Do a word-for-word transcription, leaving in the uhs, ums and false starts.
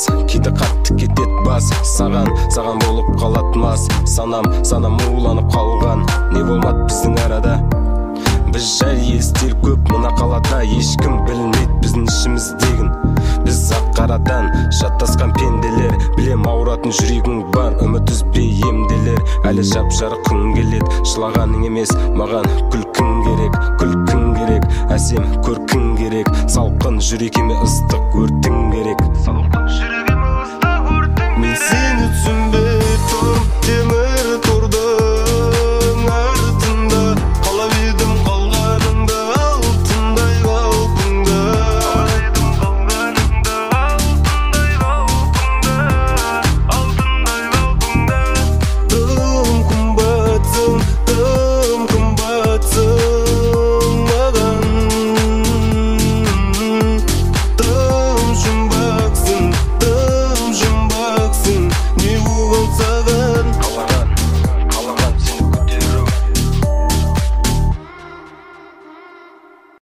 жаз, кейде қатты кетет бас. Саған, саған болып қалат мас. Санам, санам уланып қалған. Не болмады біздің арада? Біз жай естер көп мына қалада. Ешкім білмейді біздің ішіміздегін. Біз ақ қарадан жаттасқан пенделер. Білем ауыратын жүрегің бар, үміт үзбей емделер. Әлі жап-жарық күн келеді, жылағаның емес, маған күлкің керек, күлкің керек. Әсем көркің керек, салқын жүрекеме ыстық өртің керек.